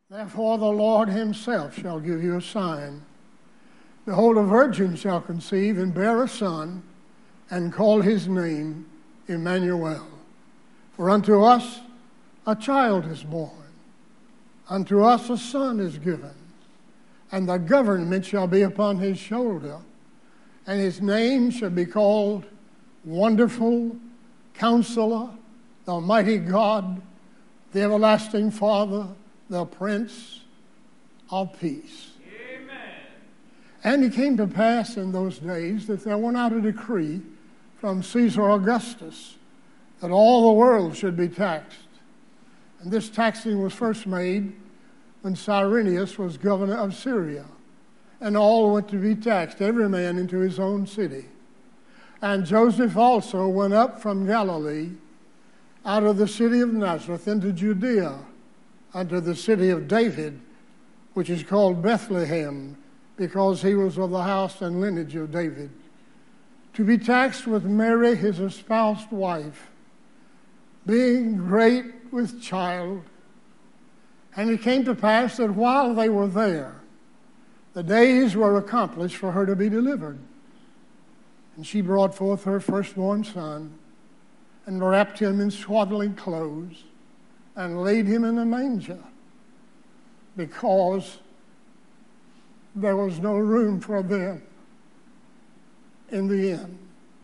Therefore the Lord himself shall give you a sign. Behold, a virgin shall conceive and bear a son, and call his name Emmanuel. For unto us a child is born, unto us a son is given, and the government shall be upon his shoulder, and his name shall be called Wonderful, Counselor, the Mighty God, the Everlasting Father, the Prince of Peace. Amen. And it came to pass in those days that there went out a decree from Caesar Augustus that all the world should be taxed. And this taxing was first made when Cyrenius was governor of Syria. And all went to be taxed, every man into his own city. And Joseph also went up from Galilee out of the city of Nazareth into Judea, unto the city of David, which is called Bethlehem, because he was of the house and lineage of David, to be taxed with Mary, his espoused wife, being great with child. And it came to pass that while they were there, the days were accomplished for her to be delivered. And she brought forth her firstborn son, and wrapped him in swaddling clothes, and laid him in a manger, because there was no room for them in the inn.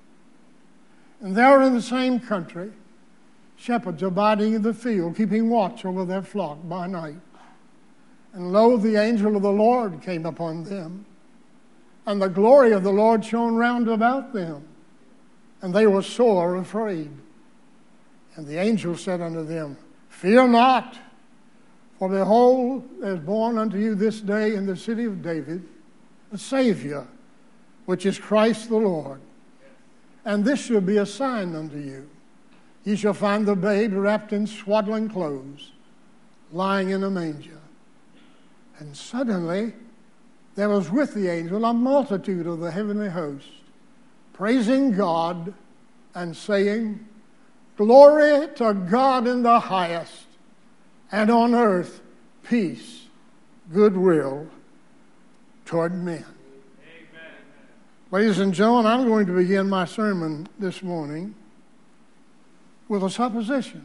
And there in the same country, shepherds abiding in the field, keeping watch over their flock by night. And lo, the angel of the Lord came upon them, and the glory of the Lord shone round about them, and they were sore afraid. And the angel said unto them, Fear not, for behold, there is born unto you this day in the city of David a Savior, which is Christ the Lord. And this shall be a sign unto you. Ye shall find the babe wrapped in swaddling clothes, lying in a manger. And suddenly there was with the angel a multitude of the heavenly host, praising God and saying, Glory to God in the highest, and on earth peace, goodwill toward men. Amen. Ladies and gentlemen, I'm going to begin my sermon this morning with a supposition.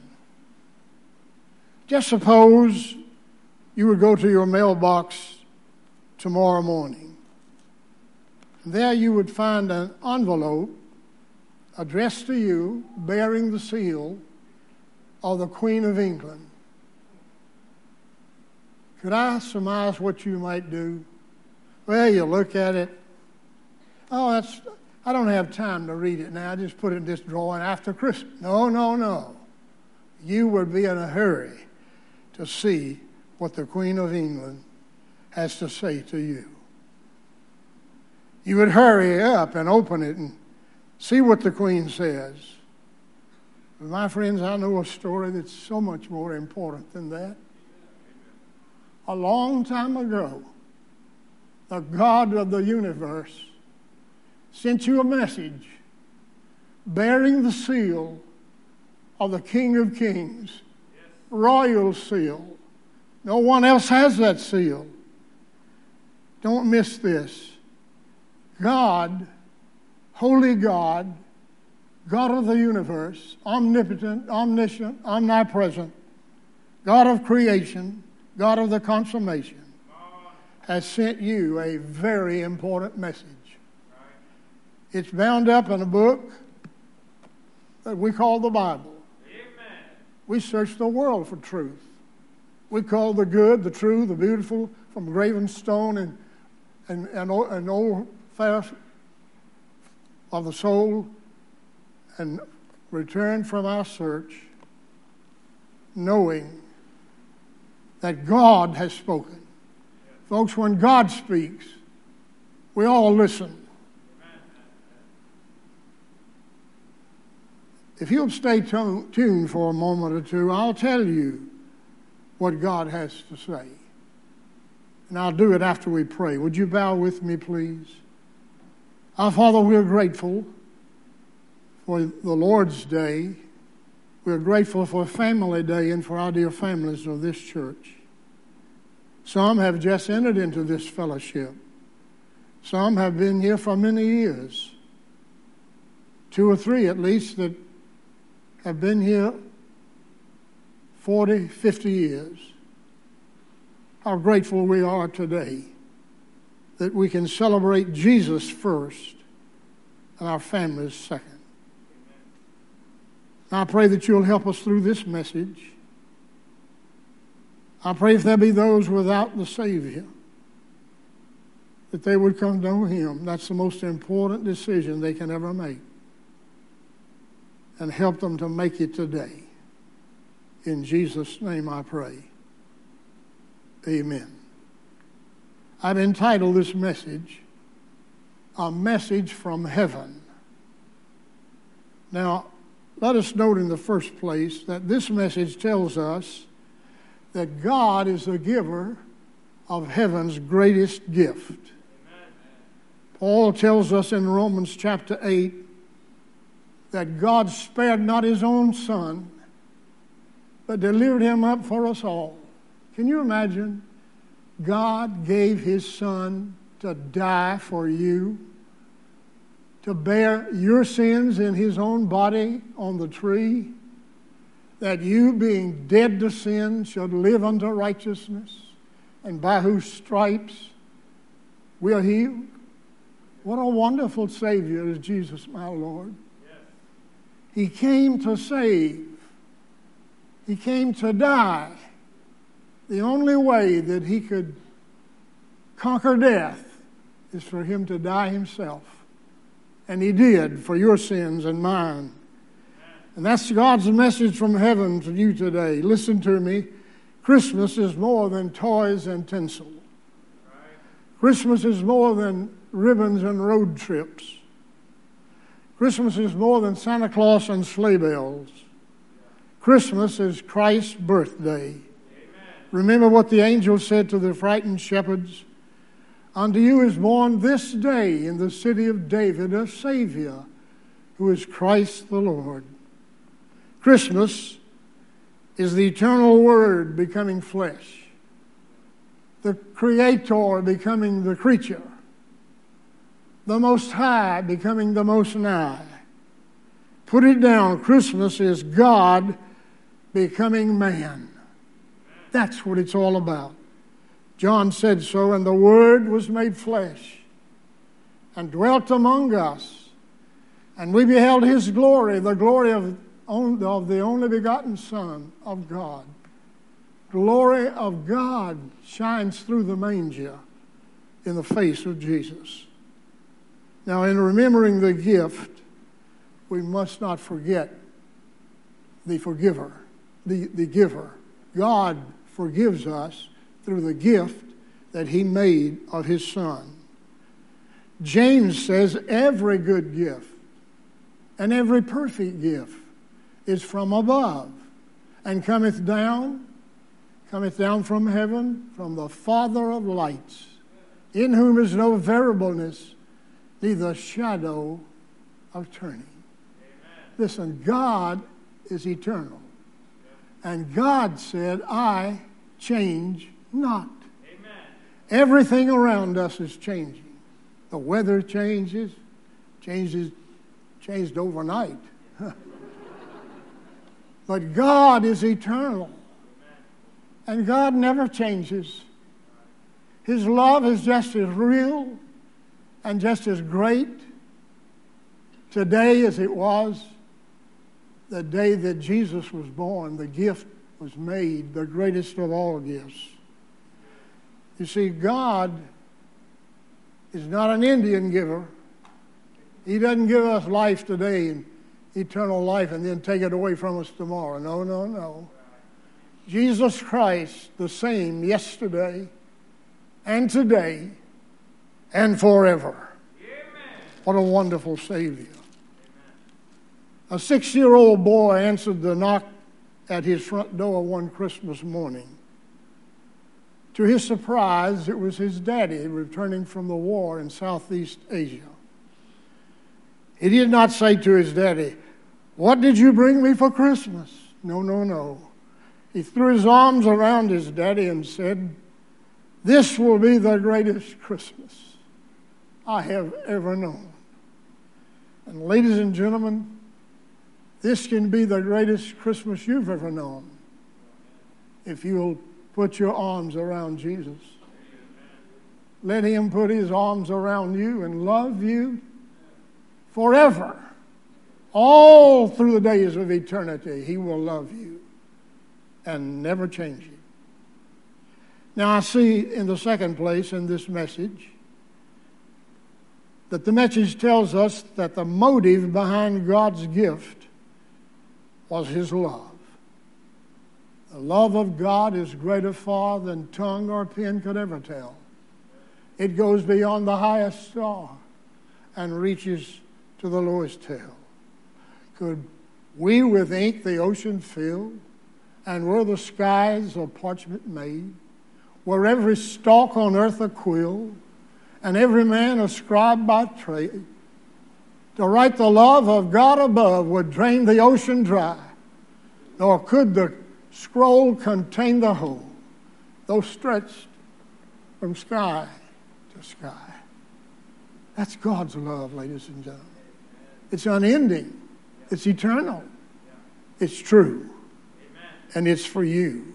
Just suppose you would go to your mailbox tomorrow morning. And there you would find an envelope addressed to you bearing the seal of the Queen of England. Could I surmise what you might do? Well, you look at it. Oh, I don't have time to read it now. I just put it in this drawer after Christmas. No. You would be in a hurry to see what the Queen of England has to say to you. You would hurry up and open it and see what the Queen says. But my friends, I know a story that's so much more important than that. A long time ago, the God of the universe sent you a message bearing the seal of the King of Kings, royal seal. No one else has that seal. Don't miss this. God, holy God, God of the universe, omnipotent, omniscient, omnipresent, God of creation, God of the consummation, has sent you a very important message. It's bound up in a book that we call the Bible. Amen. We search the world for truth. We call the good, the true, the beautiful from graven stone and old fast of the soul, and return from our search knowing that God has spoken. Folks, when God speaks, we all listen. If you'll stay tuned for a moment or two, I'll tell you what God has to say. And I'll do it after we pray. Would you bow with me, please? Our Father, we're grateful for the Lord's Day. We're grateful for Family Day and for our dear families of this church. Some have just entered into this fellowship. Some have been here for many years. 2 or 3 at least that have been here 40, 50 years. How grateful we are today that we can celebrate Jesus first and our families second. Now I pray that you'll help us through this message. I pray if there be those without the Savior, that they would come to know Him. That's the most important decision they can ever make. And help them to make it today. In Jesus' name I pray. Amen. I've entitled this message, A Message from Heaven. Now, let us note in the first place that this message tells us that God is the giver of heaven's greatest gift. Amen. Paul tells us in Romans chapter 8 that God spared not His own Son, but delivered Him up for us all. Can you imagine? God gave His Son to die for you, to bear your sins in His own body on the tree, that you, being dead to sin, should live unto righteousness, and by whose stripes we are healed. What a wonderful Savior is Jesus, my Lord. Yes. He came to save. He came to die. The only way that He could conquer death is for Him to die Himself. And He did for your sins and mine. And that's God's message from heaven to you today. Listen to me. Christmas is more than toys and tinsel. Christmas is more than ribbons and road trips. Christmas is more than Santa Claus and sleigh bells. Christmas is Christ's birthday. Amen. Remember what the angel said to the frightened shepherds? Unto you is born this day in the city of David a Savior, who is Christ the Lord. Christmas is the eternal Word becoming flesh, the Creator becoming the creature, the Most High becoming the Most Nigh. Put it down. Christmas is God becoming man. That's what it's all about. John said so, and the Word was made flesh and dwelt among us, and we beheld His glory, the glory of the only begotten Son of God. Glory of God shines through the manger in the face of Jesus. Now, in remembering the gift, we must not forget the forgiver, the giver. God forgives us through the gift that He made of His Son. James says every good gift and every perfect gift is from above, and cometh down from heaven, from the Father of lights, in whom is no variableness, neither shadow of turning. Amen. Listen, God is eternal. And God said, I change not. Amen. Everything around us is changing. The weather changed overnight. But God is eternal. And God never changes. His love is just as real and just as great today as it was the day that Jesus was born. The gift was made, the greatest of all gifts. You see, God is not an Indian giver. He doesn't give us life today and eternal life and then take it away from us tomorrow. No, no, no. Jesus Christ, the same yesterday and today and forever. Amen. What a wonderful Savior. Amen. A 6-year-old boy answered the knock at his front door one Christmas morning. To his surprise, it was his daddy returning from the war in Southeast Asia. He did not say to his daddy, "What did you bring me for Christmas?" No, no, no. He threw his arms around his daddy and said, This will be the greatest Christmas I have ever known. And ladies and gentlemen, this can be the greatest Christmas you've ever known if you'll put your arms around Jesus. Let him put his arms around you and love you forever. All through the days of eternity, he will love you and never change you. Now, I see in the second place in this message that the message tells us that the motive behind God's gift was his love. The love of God is greater far than tongue or pen could ever tell. It goes beyond the highest star and reaches to the lowest hill. Could we with ink the ocean fill, and were the skies of parchment made, were every stalk on earth a quill, and every man a scribe by trade, to write the love of God above would drain the ocean dry, nor could the scroll contain the whole, though stretched from sky to sky. That's God's love, ladies and gentlemen. It's unending. It's eternal. It's true. And it's for you.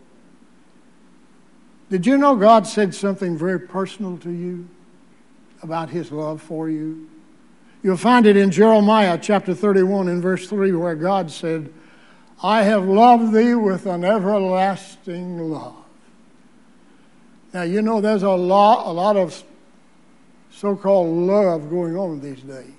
Did you know God said something very personal to you about his love for you? You'll find it in Jeremiah chapter 31 and verse 3 where God said, I have loved thee with an everlasting love. Now, you know there's a lot of so-called love going on these days.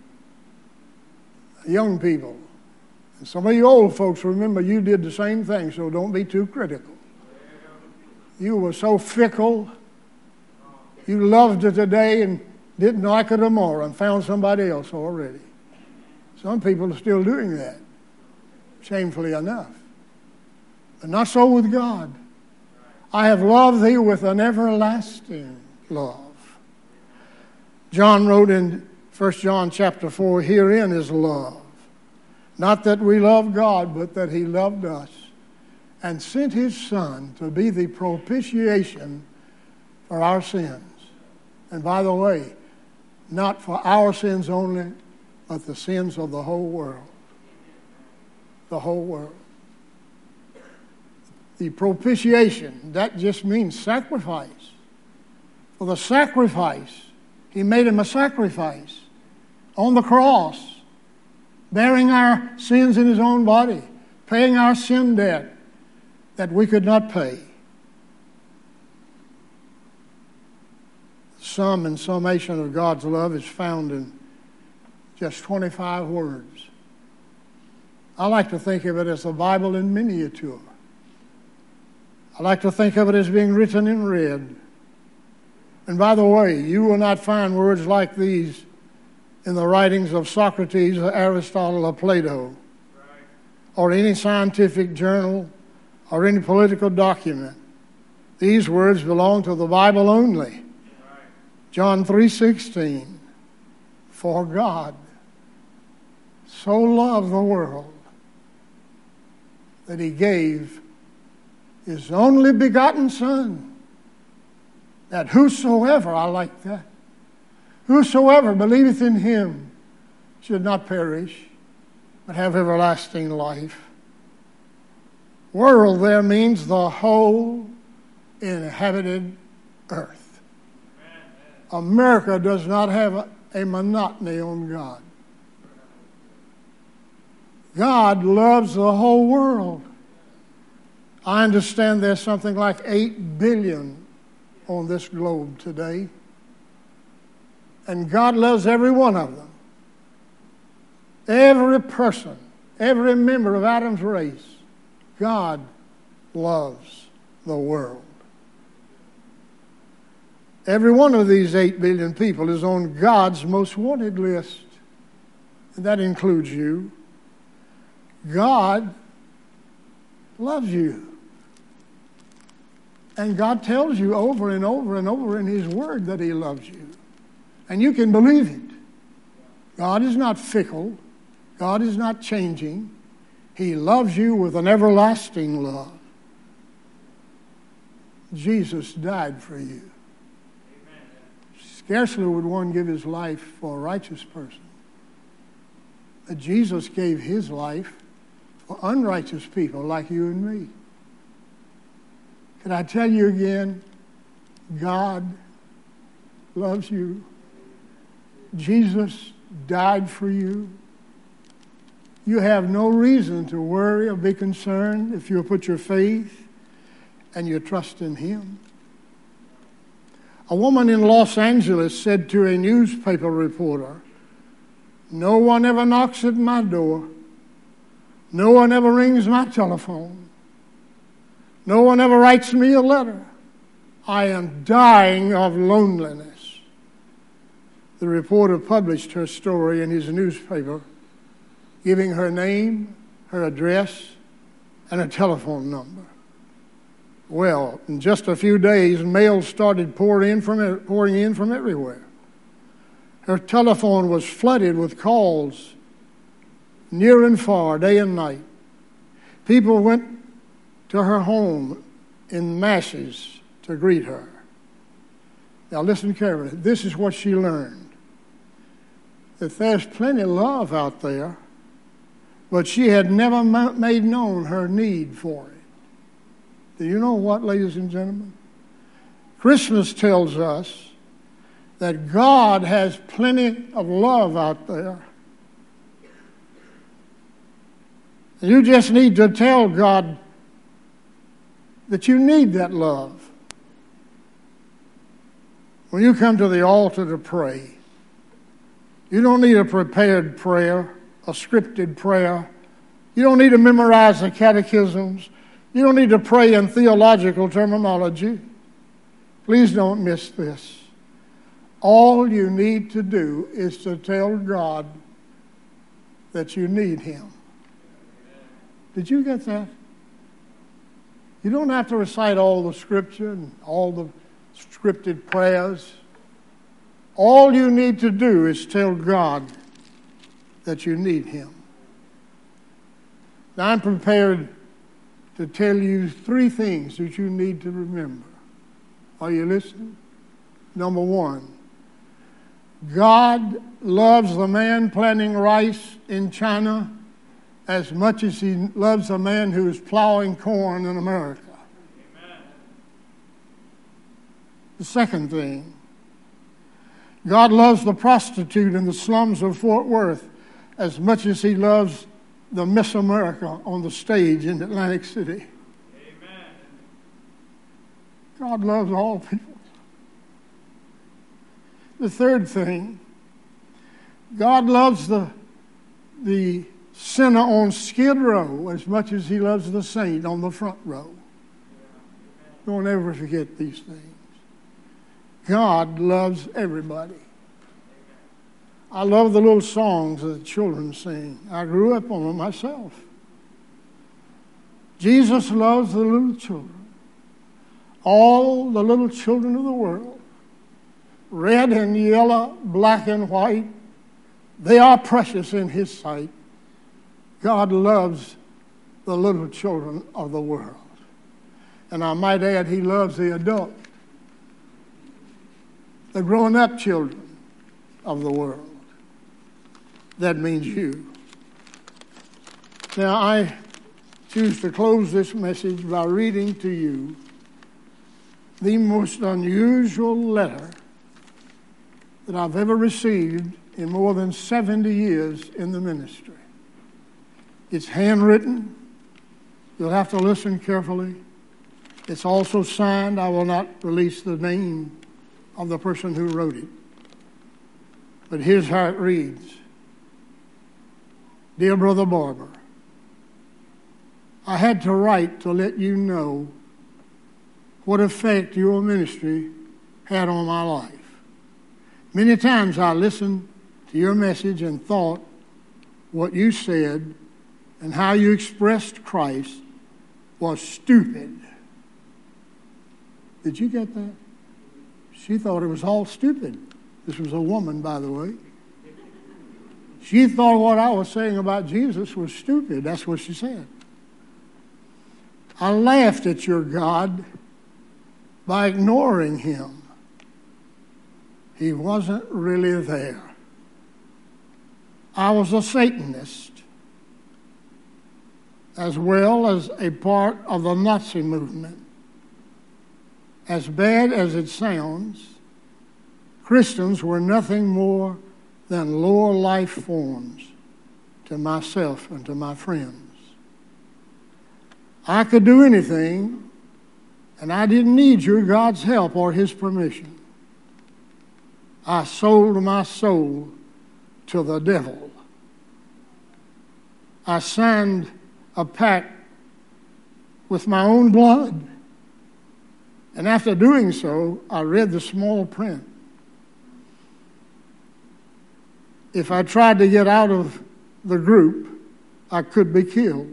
Young people, and some of you old folks, remember you did the same thing, so don't be too critical. You were so fickle. You loved it today and didn't like it tomorrow and found somebody else already. Some people are still doing that, shamefully enough. But not so with God. I have loved thee with an everlasting love. John wrote in 1 John chapter 4, herein is love. Not that we love God, but that he loved us and sent his Son to be the propitiation for our sins. And by the way, not for our sins only, but the sins of the whole world. The whole world. The propitiation, that just means sacrifice. For the sacrifice, he made him a sacrifice on the cross, bearing our sins in his own body, paying our sin debt that we could not pay. The sum and summation of God's love is found in just 25 words. I like to think of it as the Bible in miniature. I like to think of it as being written in red. And by the way, you will not find words like these in the writings of Socrates or Aristotle or Plato, or any scientific journal or any political document. These words belong to the Bible only. John 3:16, for God so loved the world that he gave his only begotten Son, that whosoever, I like that, whosoever believeth in him should not perish, but have everlasting life. World there means the whole inhabited earth. America does not have a monotony on God. God loves the whole world. I understand there's something like 8 billion on this globe today. And God loves every one of them. Every person, every member of Adam's race, God loves the world. Every one of these 8 billion people is on God's most wanted list. And that includes you. God loves you. And God tells you over and over and over in his word that he loves you. And you can believe it. God is not fickle. God is not changing. He loves you with an everlasting love. Jesus died for you. Amen. Scarcely would one give his life for a righteous person. But Jesus gave his life for unrighteous people like you and me. Can I tell you again? God loves you. Jesus died for you. You have no reason to worry or be concerned if you'll put your faith and your trust in him. A woman in Los Angeles said to a newspaper reporter, "No one ever knocks at my door. No one ever rings my telephone. No one ever writes me a letter. I am dying of loneliness." The reporter published her story in his newspaper, giving her name, her address, and a telephone number. Well, in just a few days, mail started pouring in from everywhere. Her telephone was flooded with calls, near and far, day and night. People went to her home in masses to greet her. Now listen carefully. This is what she learned. That there's plenty of love out there, but she had never made known her need for it. Do you know what, ladies and gentlemen? Christmas tells us that God has plenty of love out there. You just need to tell God that you need that love. When you come to the altar to pray, you don't need a prepared prayer, a scripted prayer. You don't need to memorize the catechisms. You don't need to pray in theological terminology. Please don't miss this. All you need to do is to tell God that you need him. Did you get that? You don't have to recite all the scripture and all the scripted prayers. All you need to do is tell God that you need him. Now, I'm prepared to tell you 3 things that you need to remember. Are you listening? Number 1, God loves the man planting rice in China as much as he loves the man who is plowing corn in America. Amen. The second thing, God loves the prostitute in the slums of Fort Worth as much as he loves the Miss America on the stage in Atlantic City. Amen. God loves all people. The third thing, God loves the sinner on Skid Row as much as he loves the saint on the front row. Don't ever forget these things. God loves everybody. I love the little songs that the children sing. I grew up on them myself. Jesus loves the little children. All the little children of the world. Red and yellow, black and white. They are precious in his sight. God loves the little children of the world. And I might add, he loves the adult, the grown-up children of the world. That means you. Now, I choose to close this message by reading to you the most unusual letter that I've ever received in more than 70 years in the ministry. It's handwritten. You'll have to listen carefully. It's also signed. I will not release the name of the person who wrote it. But here's how it reads. Dear Brother Barber, I had to write to let you know what effect your ministry had on my life. Many times I listened to your message and thought what you said and how you expressed Christ was stupid. Did you get that? She thought it was all stupid. This was a woman, by the way. She thought what I was saying about Jesus was stupid. That's what she said. I laughed at your God by ignoring him. He wasn't really there. I was a Satanist, as well as a part of the Nazi movement. As bad as it sounds, Christians were nothing more than lower life forms to myself and to my friends. I could do anything, and I didn't need your God's help or his permission. I sold my soul to the devil. I signed a pact with my own blood. And after doing so, I read the small print. If I tried to get out of the group, I could be killed.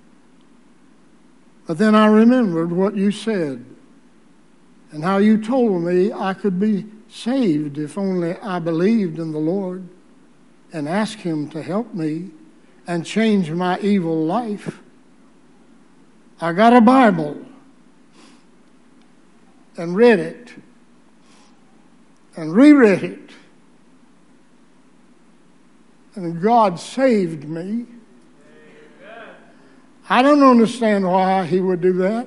But then I remembered what you said and how you told me I could be saved if only I believed in the Lord and asked him to help me and change my evil life. I got a Bible and read it and reread it. And God saved me. I don't understand why he would do that.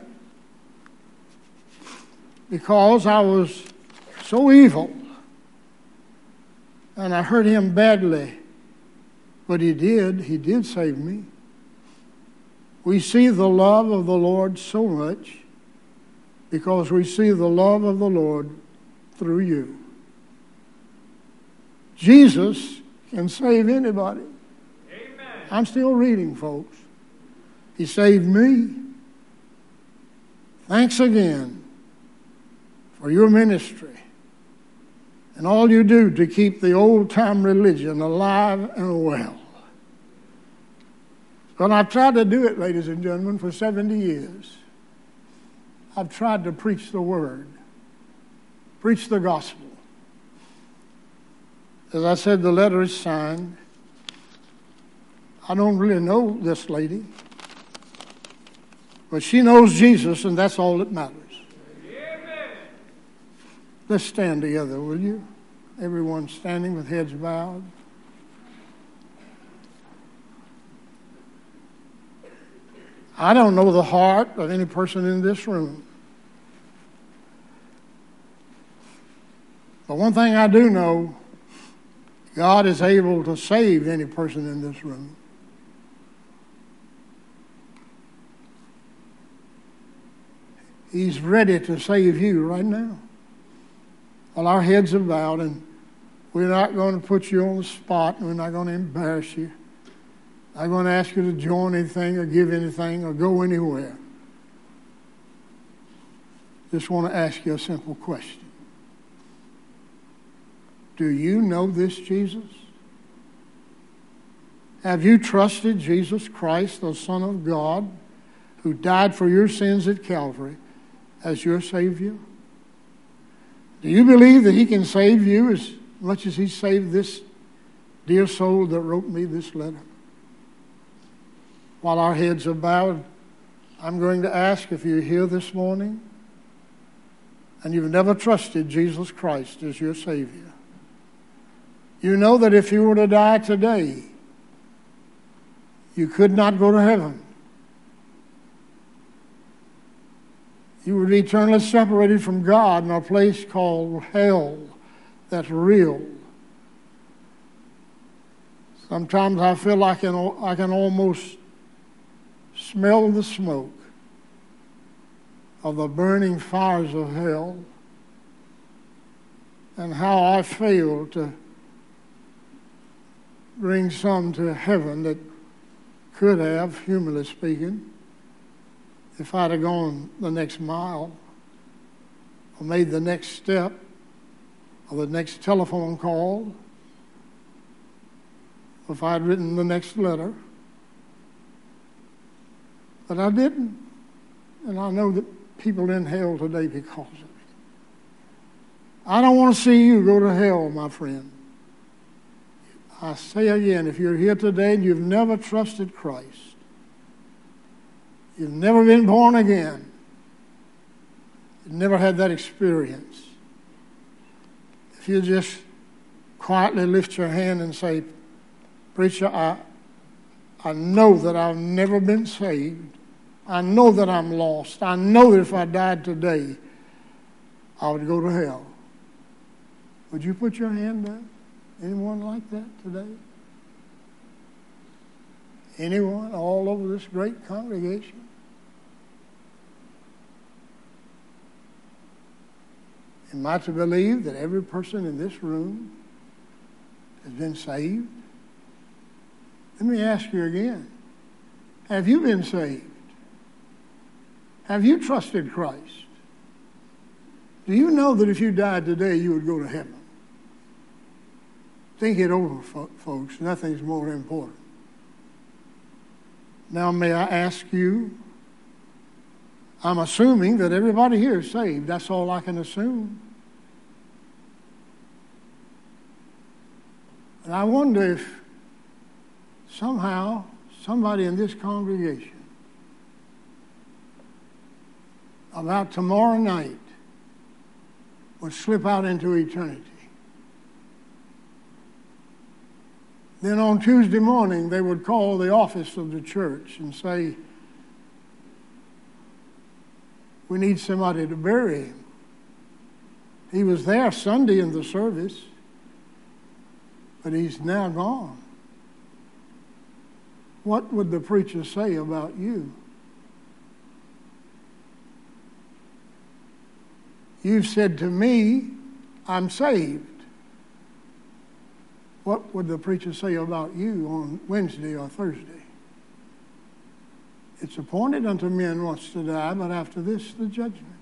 Because I was so evil. And I hurt him badly. But he did save me. We see the love of the Lord so much because we see the love of the Lord through you. Jesus can save anybody. Amen. I'm still reading, folks. He saved me. Thanks again for your ministry and all you do to keep the old-time religion alive and well. Well, I've tried to do it, ladies and gentlemen, for 70 years. I've tried to preach the word, preach the gospel. As I said, the letter is signed. I don't really know this lady, but she knows Jesus, and that's all that matters. Amen. Let's stand together, will you? Everyone standing with heads bowed. I don't know the heart of any person in this room. But one thing I do know, God is able to save any person in this room. He's ready to save you right now. Well, our heads are bowed, and we're not going to put you on the spot, and we're not going to embarrass you. I'm going to ask you to join anything or give anything or go anywhere. Just want to ask you a simple question. Do you know this Jesus? Have you trusted Jesus Christ, the Son of God, who died for your sins at Calvary, as your Savior? Do you believe that he can save you as much as he saved this dear soul that wrote me this letter? While our heads are bowed, I'm going to ask if you're here this morning and you've never trusted Jesus Christ as your Savior. You know that if you were to die today, you could not go to heaven. You would be eternally separated from God in a place called hell that's real. Sometimes I feel like I can almost smell the smoke of the burning fires of hell and how I failed to bring some to heaven that could have, humanly speaking, if I'd have gone the next mile or made the next step or the next telephone call, or if I'd written the next letter. But I didn't. And I know that people in hell today because of it. I don't want to see you go to hell, my friend. I say again, if you're here today and you've never trusted Christ, you've never been born again, never had that experience, if you just quietly lift your hand and say, "Preacher, I know that I've never been saved. I know that I'm lost. I know that if I died today, I would go to hell." Would you put your hand down? Anyone like that today? Anyone all over this great congregation? Am I to believe that every person in this room has been saved? Let me ask you again. Have you been saved? Have you trusted Christ? Do you know that if you died today, you would go to heaven? Think it over, folks. Nothing's more important. Now, may I ask you, I'm assuming that everybody here is saved. That's all I can assume. And I wonder if somehow somebody in this congregation about tomorrow night would slip out into eternity. Then on Tuesday morning, they would call the office of the church and say, "We need somebody to bury him. He was there Sunday in the service, but he's now gone." What would the preacher say about you? You've said to me, "I'm saved." What would the preacher say about you on Wednesday or Thursday? It's appointed unto men once to die, but after this the judgment.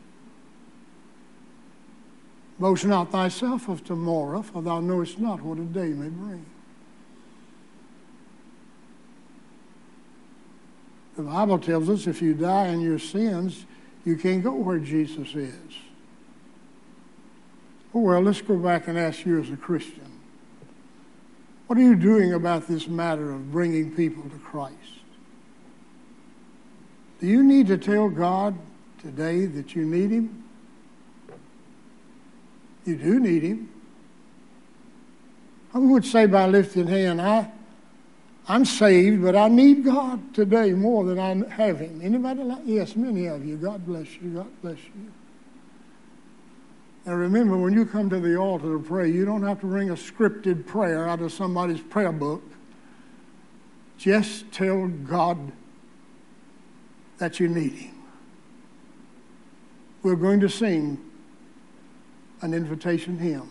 Boast not thyself of tomorrow, for thou knowest not what a day may bring. The Bible tells us if you die in your sins, you can't go where Jesus is. Oh, well, let's go back and ask you as a Christian. What are you doing about this matter of bringing people to Christ? Do you need to tell God today that you need Him? You do need Him. I would say by lifting hand, I'm saved, but I need God today more than I have Him. Anybody like? Yes, many of you. God bless you. God bless you. Now remember, when you come to the altar to pray, you don't have to bring a scripted prayer out of somebody's prayer book. Just tell God that you need Him. We're going to sing an invitation hymn.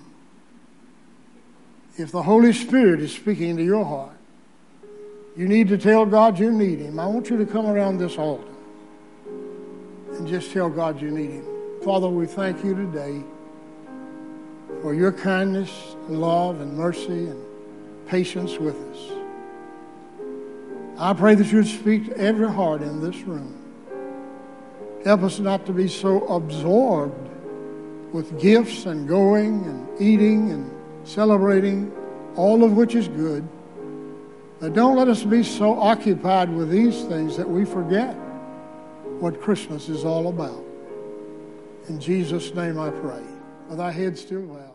If the Holy Spirit is speaking to your heart, you need to tell God you need Him. I want you to come around this altar and just tell God you need Him. Father, we thank you today for your kindness and love and mercy and patience with us. I pray that you would speak to every heart in this room. Help us not to be so absorbed with gifts and going and eating and celebrating, all of which is good. But don't let us be so occupied with these things that we forget what Christmas is all about. In Jesus' name I pray. With our heads still bowed.